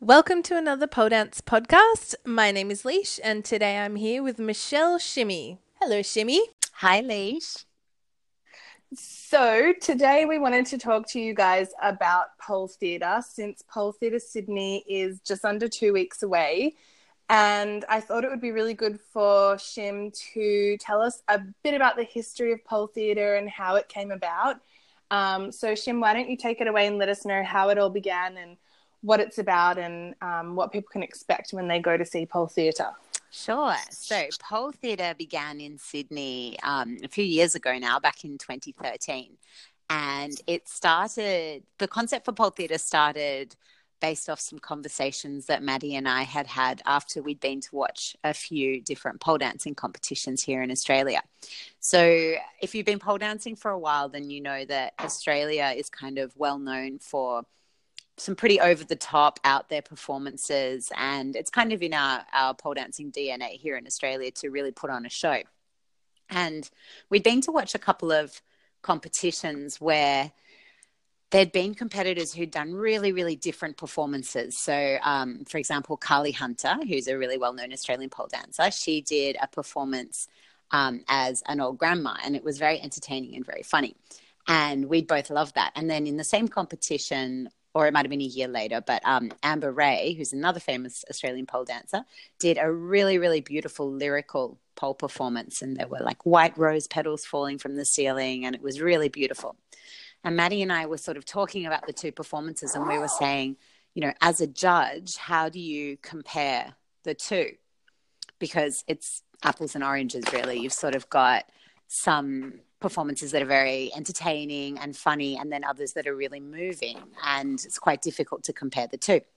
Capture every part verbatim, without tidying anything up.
Welcome to another pole dance podcast. My name is Leash, and today I'm here with Michelle Shimmy. Hello, Shimmy. Hi, Leash. So today we wanted to talk to you guys about Pole Theatre, since Pole Theatre Sydney is just under two weeks away. And I thought it would be really good for Shim to tell us a bit about the history of Pole Theatre and how it came about. Um, so Shim, why don't you take it away and let us know how it all began and what it's about and um, what people can expect when they go to see Pole Theatre. Sure. So Pole Theatre began in Sydney um, a few years ago now, back in twenty thirteen. And it started, the concept for Pole Theatre started based off some conversations that Maddie and I had had after we'd been to watch a few different pole dancing competitions here in Australia. So if you've been pole dancing for a while, then you know that Australia is kind of well known for some pretty over-the-top, out-there performances, and it's kind of in our, our pole dancing D N A here in Australia to really put on a show. And we'd been to watch a couple of competitions where there'd been competitors who'd done really, really different performances. So, um, for example, Carly Hunter, who's a really well-known Australian pole dancer, she did a performance um, as an old grandma, and it was very entertaining and very funny. And we both loved that. And then in the same competition, or it might have been a year later, but um, Amber Ray, who's another famous Australian pole dancer, did a really, really beautiful lyrical pole performance. And there were like white rose petals falling from the ceiling, and it was really beautiful. And Maddie and I were sort of talking about the two performances, and we were saying, you know, as a judge, how do you compare the two? Because it's apples and oranges, really. You've sort of got some performances that are very entertaining and funny, and then others that are really moving, and it's quite difficult to compare the two.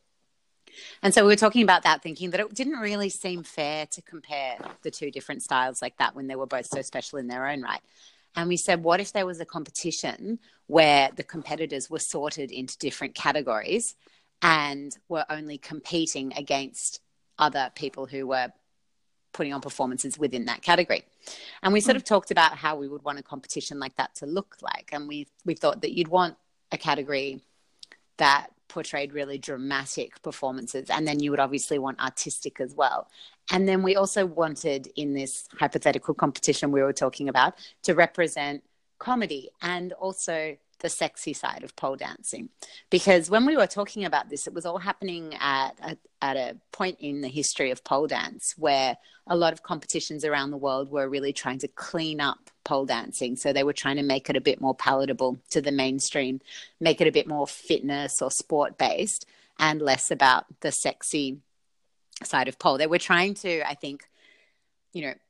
And so we were talking about that, thinking that it didn't really seem fair to compare the two different styles like that when they were both so special in their own right. And we said, what if there was a competition where the competitors were sorted into different categories and were only competing against other people who were putting on performances within that category? And we sort of talked about how we would want a competition like that to look like. And we we thought that you'd want a category that portrayed really dramatic performances, and then you would obviously want artistic as well. And then we also wanted, in this hypothetical competition we were talking about, to represent comedy and also the sexy side of pole dancing. Because when we were talking about this, it was all happening at a, at a point in the history of pole dance where a lot of competitions around the world were really trying to clean up pole dancing. So they were trying to make it a bit more palatable to the mainstream, make it a bit more fitness or sport based, and less about the sexy side of pole. They were trying to, I think, you know,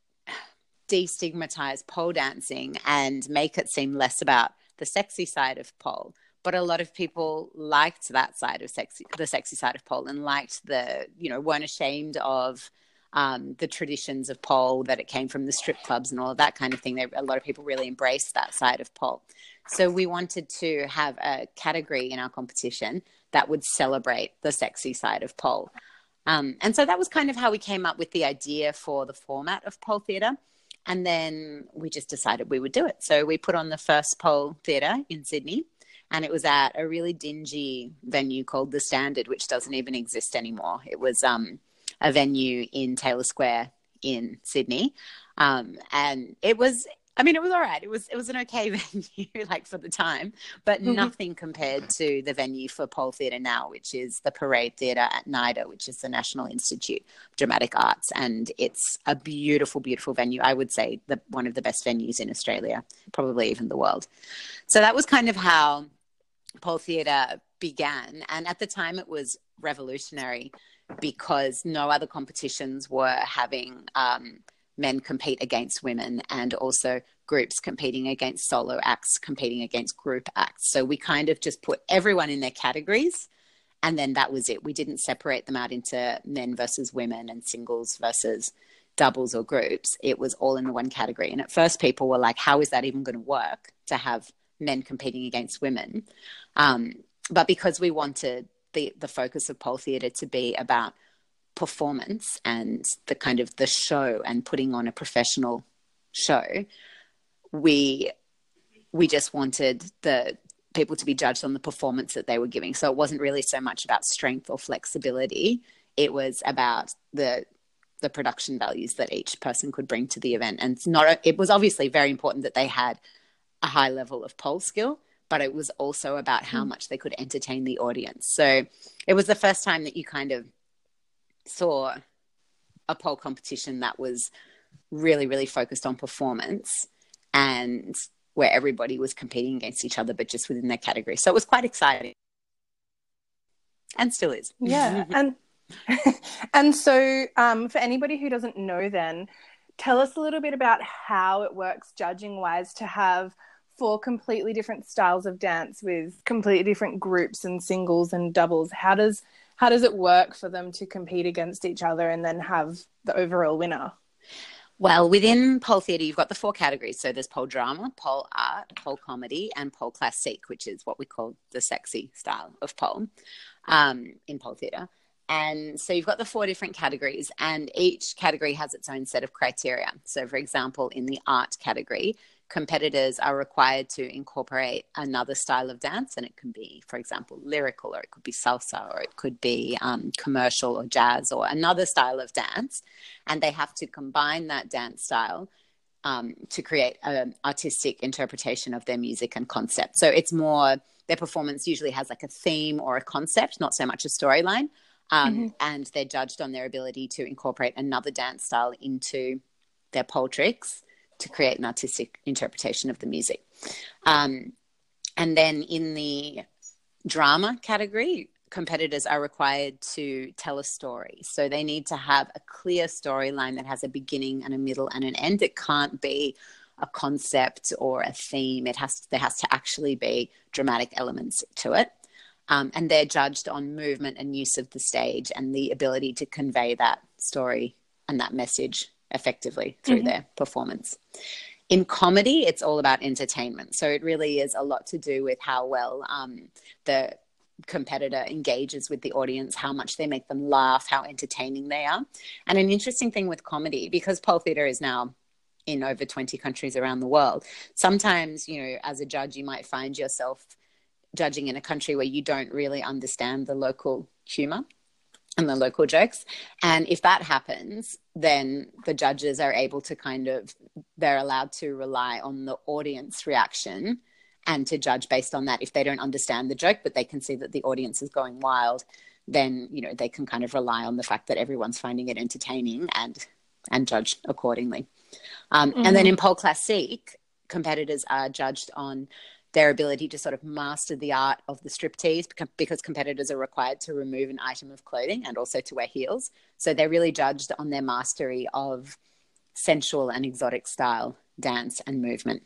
destigmatize pole dancing and make it seem less about the sexy side of pole. But a lot of people liked that side of sexy, the sexy side of pole, and liked the, you know, weren't ashamed of um, the traditions of pole, that it came from the strip clubs and all of that kind of thing. They, a lot of people really embraced that side of pole. So we wanted to have a category in our competition that would celebrate the sexy side of pole. Um, and so that was kind of how we came up with the idea for the format of Pole Theatre. And then we just decided we would do it. So we put on the first Pole Theatre in Sydney, and it was at a really dingy venue called The Standard, which doesn't even exist anymore. It was um, a venue in Taylor Square in Sydney. Um, and it was, I mean, it was all right. It was it was an okay venue, like, for the time, but mm-hmm. nothing compared to the venue for Pole Theatre now, which is the Parade Theatre at NIDA, which is the National Institute of Dramatic Arts. And it's a beautiful, beautiful venue. I would say the, one of the best venues in Australia, probably even the world. So that was kind of how Pole Theatre began. And at the time it was revolutionary because no other competitions were having um, men compete against women, and also groups competing against solo acts, competing against group acts. So we kind of just put everyone in their categories, and then that was it. We didn't separate them out into men versus women and singles versus doubles or groups. It was all in the one category. And at first people were like, how is that even going to work, to have men competing against women? Um, but because we wanted the, the focus of Pole Theatre to be about performance and the kind of the show and putting on a professional show, we we just wanted the people to be judged on the performance that they were giving. So it wasn't really so much about strength or flexibility. It was about the the production values that each person could bring to the event. And it's not, it was obviously very important that they had a high level of pole skill, but it was also about how mm. much they could entertain the audience. So it was the first time that you kind of saw a pole competition that was really, really focused on performance and where everybody was competing against each other, but just within their category. So it was quite exciting. And still is. Yeah. and and so um, for anybody who doesn't know then, tell us a little bit about how it works judging-wise to have four completely different styles of dance with completely different groups and singles and doubles. How does how does it work for them to compete against each other and then have the overall winner? Well, within pole theatre, you've got the four categories. So there's pole drama, pole art, pole comedy, and pole classique, which is what we call the sexy style of pole um, in pole theatre. And so you've got the four different categories, and each category has its own set of criteria. So, for example, in the art category, competitors are required to incorporate another style of dance, and it can be, for example, lyrical, or it could be salsa, or it could be um, commercial or jazz, or another style of dance. And they have to combine that dance style um, to create an artistic interpretation of their music and concept. So it's more, their performance usually has like a theme or a concept, not so much a storyline. Um, mm-hmm. And they're judged on their ability to incorporate another dance style into their pole tricks to create an artistic interpretation of the music. Um, and then in the drama category, competitors are required to tell a story. So they need to have a clear storyline that has a beginning and a middle and an end. It can't be a concept or a theme. It has to, there has to actually be dramatic elements to it. Um, and they're judged on movement and use of the stage and the ability to convey that story and that message effectively through mm-hmm. their performance. In comedy, it's all about entertainment. So it really is a lot to do with how well um, the competitor engages with the audience, how much they make them laugh, how entertaining they are. And an interesting thing with comedy, because pole theatre is now in over twenty countries around the world, sometimes, you know, as a judge, you might find yourself judging in a country where you don't really understand the local humor and the local jokes. And if that happens, then the judges are able to kind of, they're allowed to rely on the audience reaction and to judge based on that. If they don't understand the joke, but they can see that the audience is going wild, then, you know, they can kind of rely on the fact that everyone's finding it entertaining and, and judge accordingly. Um, mm-hmm. And then in pole classique, competitors are judged on their ability to sort of master the art of the striptease, because competitors are required to remove an item of clothing and also to wear heels. So they're really judged on their mastery of sensual and exotic style dance and movement.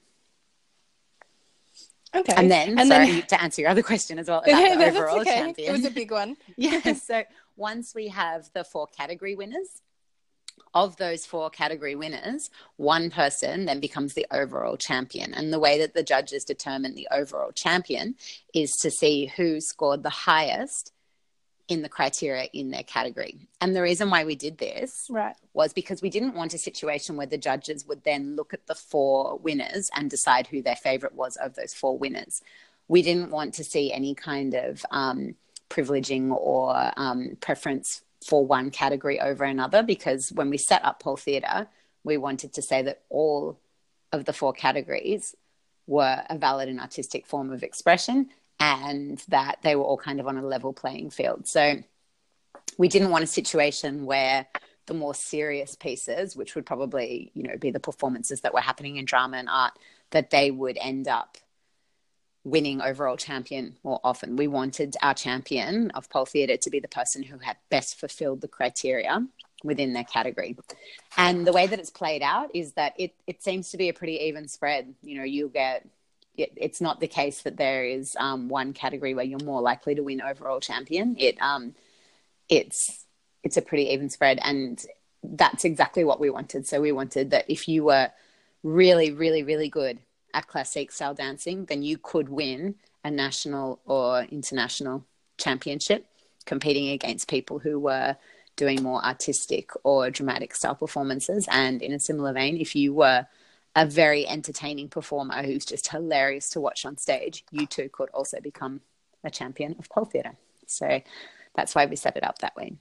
Okay. And then, and sorry, then... to answer your other question as well about the no, overall okay. champion. It was a big one. Yeah. So once we have the four category winners, of those four category winners, one person then becomes the overall champion. And the way that the judges determine the overall champion is to see who scored the highest in the criteria in their category. And the reason why we did this right. was because we didn't want a situation where the judges would then look at the four winners and decide who their favorite was of those four winners. We didn't want to see any kind of um, privileging or um, preference for one category over another, because when we set up pole theatre, we wanted to say that all of the four categories were a valid and artistic form of expression and that they were all kind of on a level playing field. So we didn't want a situation where the more serious pieces, which would probably, you know, be the performances that were happening in drama and art, that they would end up winning overall champion more often. We wanted our champion of pole theatre to be the person who had best fulfilled the criteria within their category. And the way that it's played out is that it it seems to be a pretty even spread. You know, you'll get, it, it's not the case that there is um, one category where you're more likely to win overall champion. It um it's it's a pretty even spread, and that's exactly what we wanted. So we wanted that if you were really, really, really good at classic style dancing, then you could win a national or international championship competing against people who were doing more artistic or dramatic style performances. And in a similar vein, if you were a very entertaining performer who's just hilarious to watch on stage, you too could also become a champion of pole theatre. So that's why we set it up that way.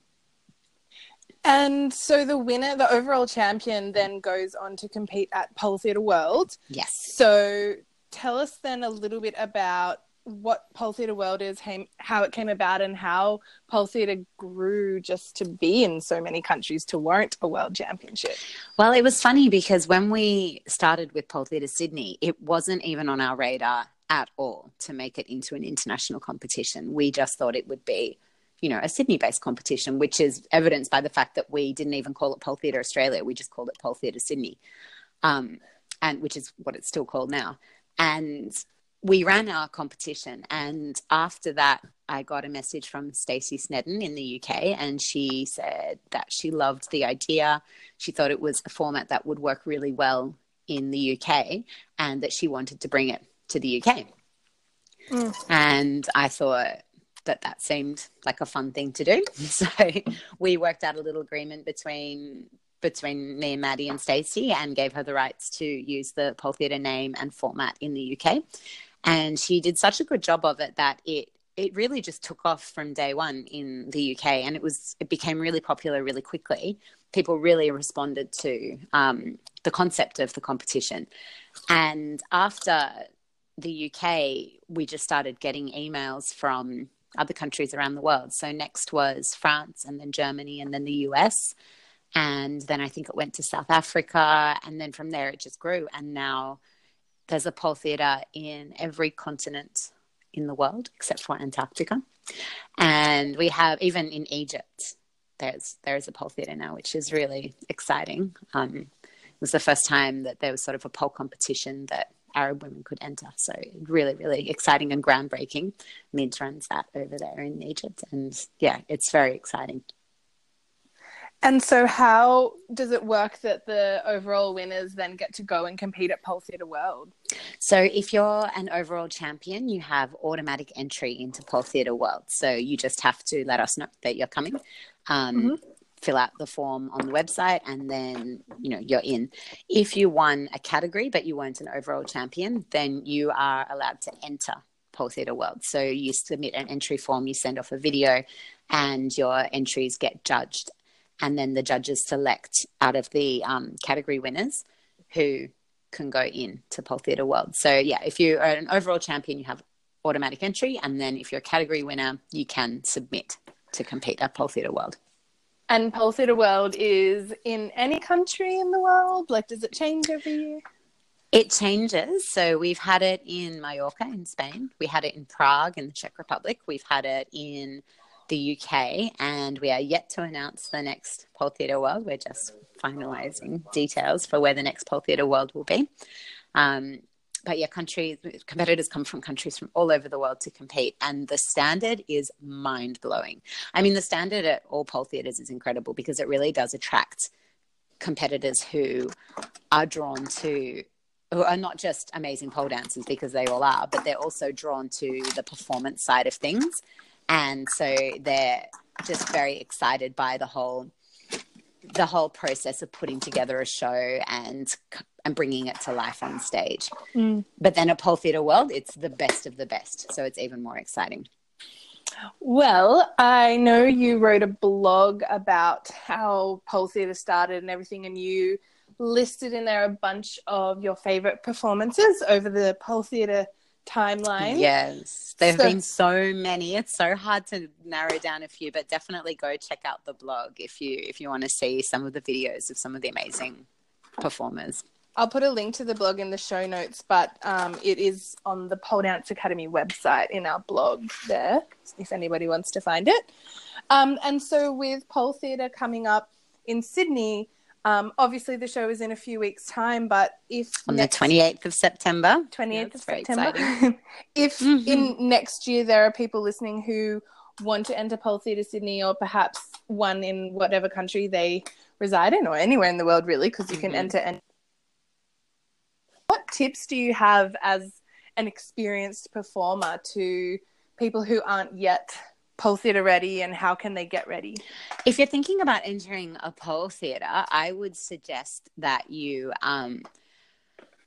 And so the winner, the overall champion, then goes on to compete at Pole Theatre World. Yes. So tell us then a little bit about what Pole Theatre World is, how it came about, and how Pole Theatre grew just to be in so many countries to warrant a world championship. Well, it was funny because when we started with Pole Theatre Sydney, it wasn't even on our radar at all to make it into an international competition. We just thought it would be, you know, a Sydney-based competition, which is evidenced by the fact that we didn't even call it Pole Theatre Australia. We just called it Pole Theatre Sydney, um, and which is what it's still called now. And we ran our competition, and after that, I got a message from Stacey Snedden in the U K, and she said that she loved the idea. She thought it was a format that would work really well in the U K, and that she wanted to bring it to the U K. Mm. And I thought that that seemed like a fun thing to do. So we worked out a little agreement between between me and Maddie and Stacey, and gave her the rights to use the Pole Theatre name and format in the U K. And she did such a good job of it that it it really just took off from day one in the U K, and it was it became really popular really quickly. People really responded to um, the concept of the competition. And after the U K, we just started getting emails from other countries around the world. So next was France, and then Germany, and then the U S. And then I think it went to South Africa, and then from there it just grew. And now there's a pole theatre in every continent in the world except for Antarctica. And we have, even in Egypt, there's there's a pole theatre now, which is really exciting. Um, it was the first time that there was sort of a pole competition that Arab women could enter. So really, really exciting and groundbreaking. Mids runs that over there in Egypt. And yeah, it's very exciting. And so how does it work that the overall winners then get to go and compete at Pole Theatre World? So if you're an overall champion, you have automatic entry into Pole Theatre World. So you just have to let us know that you're coming, um, mm-hmm. fill out the form on the website, and then, you know, you're in. If you won a category but you weren't an overall champion, then you are allowed to enter Pole Theatre World. So you submit an entry form, you send off a video, and your entries get judged. And then the judges select out of the um, category winners who can go in to Pole Theatre World. So, yeah, if you are an overall champion, you have automatic entry. And then if you're a category winner, you can submit to compete at Pole Theatre World. And Pole Theatre World is in any country in the world? Like, does it change every year? It changes. So we've had it in Mallorca in Spain. We had it in Prague in the Czech Republic. We've had it in the U K, and we are yet to announce the next Pole Theatre World. We're just finalising details for where the next Pole Theatre World will be. Um, but yeah, countries, competitors come from countries from all over the world to compete, and the standard is mind-blowing. I mean, the standard at all pole theatres is incredible because it really does attract competitors who are drawn to, who are not just amazing pole dancers, because they all are, but they're also drawn to the performance side of things. And so they're just very excited by the whole, the whole process of putting together a show and and bringing it to life on stage. Mm. But then at Pole Theatre World, it's the best of the best, so it's even more exciting. Well, I know you wrote a blog about how pole theatre started and everything, and you listed in there a bunch of your favourite performances over the pole theatre timeline. Yes, there have so, been so many. It's so hard to narrow down a few, but definitely go check out the blog if you if you want to see some of the videos of some of the amazing performers. I'll put a link to the blog in the show notes, but um, it is on the Pole Dance Academy website in our blog there, if anybody wants to find it. Um, and so with Pole Theatre coming up in Sydney, Um, obviously, the show is in a few weeks' time, but if on next, the twenty-eighth of September, twenty-eighth of September, if mm-hmm. in next year there are people listening who want to enter Pole Theatre Sydney, or perhaps one in whatever country they reside in, or anywhere in the world really, because you mm-hmm. can enter. And what tips do you have as an experienced performer to people who aren't yet pole theatre ready, and how can they get ready? If you're thinking about entering a pole theatre, I would suggest that you um,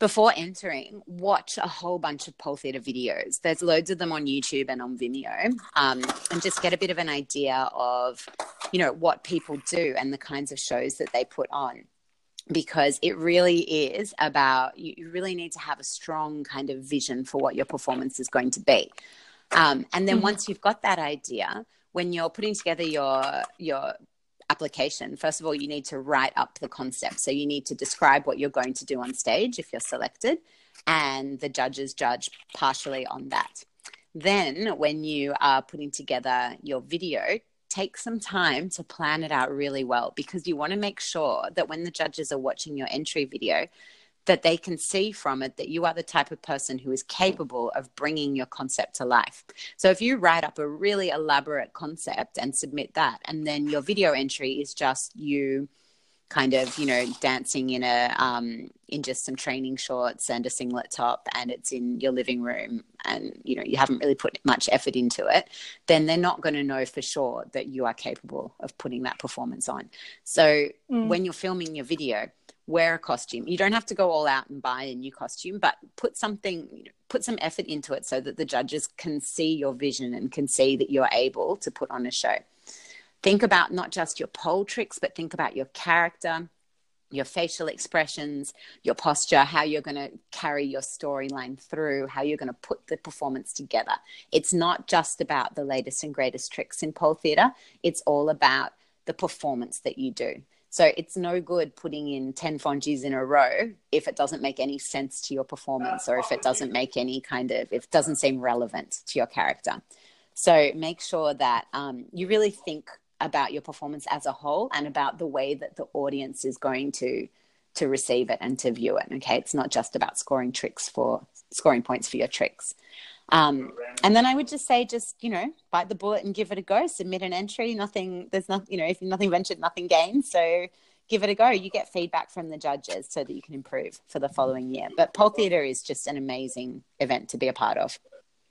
before entering, watch a whole bunch of pole theatre videos. There's loads of them on YouTube and on Vimeo, um, and just get a bit of an idea of, you know, what people do and the kinds of shows that they put on. Because it really is about, you really need to have a strong kind of vision for what your performance is going to be. Um, and then mm-hmm. once you've got that idea, when you're putting together your your application, first of all, you need to write up the concept. So you need to describe what you're going to do on stage if you're selected, and the judges judge partially on that. Then when you are putting together your video, take some time to plan it out really well, because you want to make sure that when the judges are watching your entry video, that they can see from it that you are the type of person who is capable of bringing your concept to life. So if you write up a really elaborate concept and submit that, and then your video entry is just you kind of, you know, dancing in a um, in just some training shorts and a singlet top, and it's in your living room, and, you know, you haven't really put much effort into it, then they're not going to know for sure that you are capable of putting that performance on. So mm. when you're filming your video, wear a costume. You don't have to go all out and buy a new costume, but put something, you know, put some effort into it so that the judges can see your vision and can see that you're able to put on a show. Think about not just your pole tricks, but think about your character, your facial expressions, your posture, how you're going to carry your storyline through, how you're going to put the performance together. It's not just about the latest and greatest tricks in pole theatre. It's all about the performance that you do. So it's no good putting in ten fongies in a row if it doesn't make any sense to your performance, or if it doesn't make any kind of, if it doesn't seem relevant to your character. So make sure that um, you really think about your performance as a whole and about the way that the audience is going to to receive it and to view it. Okay, it's not just about scoring tricks for scoring points for your tricks. Um, and then I would just say, just, you know, bite the bullet and give it a go. Submit an entry. Nothing, there's nothing, you know, if nothing ventured, nothing gained. So give it a go. You get feedback from the judges so that you can improve for the following year. But pole theatre is just an amazing event to be a part of.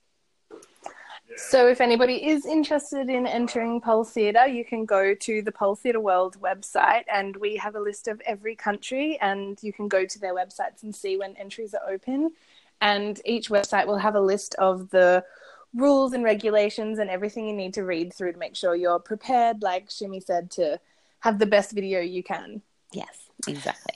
So if anybody is interested in entering pole theatre, you can go to the Pole Theatre World website, and we have a list of every country, and you can go to their websites and see when entries are open. And each website will have a list of the rules and regulations and everything you need to read through to make sure you're prepared, like Shimmy said, to have the best video you can. Yes, exactly.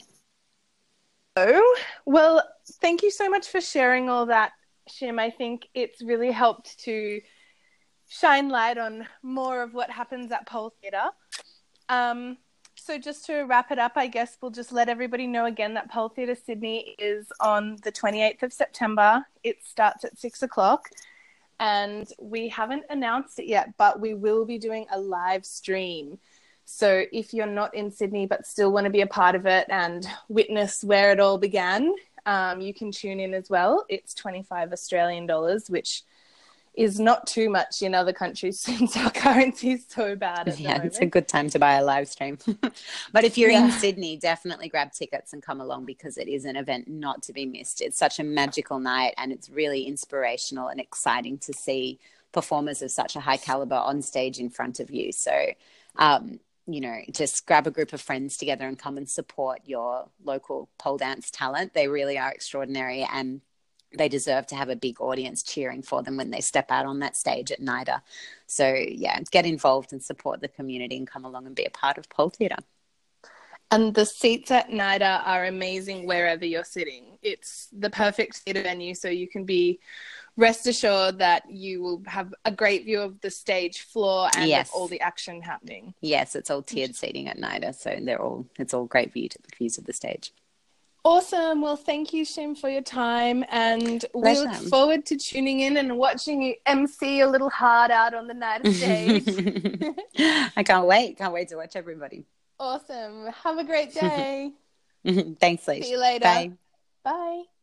So, well, thank you so much for sharing all that, Shim. I think it's really helped to shine light on more of what happens at pole theatre. Um, so just to wrap it up, I guess we'll just let everybody know again that Pole Theatre Sydney is on the twenty-eighth of September. It starts at six o'clock, and we haven't announced it yet, but we will be doing a live stream. So if you're not in Sydney but still want to be a part of it and witness where it all began, um, you can tune in as well. It's twenty-five Australian dollars, which is not too much in other countries since our currency is so bad at the yeah, moment. It's a good time to buy a live stream. But if you're yeah. in Sydney, definitely grab tickets and come along, because it is an event not to be missed. It's such a magical night, and it's really inspirational and exciting to see performers of such a high caliber on stage in front of you. So, um, you know, just grab a group of friends together and come and support your local pole dance talent. They really are extraordinary, and they deserve to have a big audience cheering for them when they step out on that stage at NIDA. So, yeah, get involved and support the community and come along and be a part of pole theatre. And the seats at NIDA are amazing wherever you're sitting. It's the perfect theatre venue, so you can be rest assured that you will have a great view of the stage floor and yes. of all the action happening. Yes, it's all tiered seating at NIDA, so they're all it's all great view to, views of the stage. Awesome. Well, thank you, Shim, for your time, and Pleasure. we look forward to tuning in and watching you M C a little hard out on the NIDA stage. I can't wait. Can't wait to watch everybody. Awesome. Have a great day. Thanks, Leash. See you later. Bye. Bye.